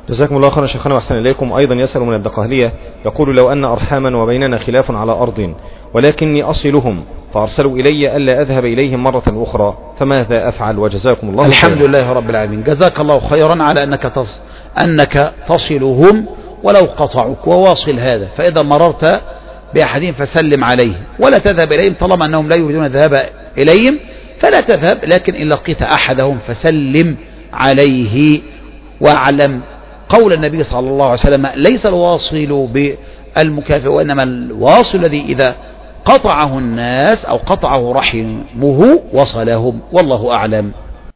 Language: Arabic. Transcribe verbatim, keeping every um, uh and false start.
جزاكم الله خيرا شيخنا وأحسن إليكم. أيضا يسأل من الدقهلية يقول: لو أن أرحاما وبيننا خلاف على أرض ولكني أصلهم فأرسلوا إلي ألا أذهب إليهم مرة أخرى، فماذا أفعل؟ وجزاكم الله الحمد خيرا. لله رب العالمين، جزاك الله خيرا على أنك تص... أنك تصلهم ولو قطعك، وواصل هذا. فإذا مررت بأحدهم فسلم عليه ولا تذهب إليهم، طالما أنهم لا يريدون الذهاب إليهم فلا تذهب، لكن إن لقيت أحدهم فسلم عليه. واعلم قول النبي صلى الله عليه وسلم: ليس الواصل بالمكافئ، وإنما الواصل الذي إذا قطعه الناس أو قطعه رحمه وصلهم. والله أعلم.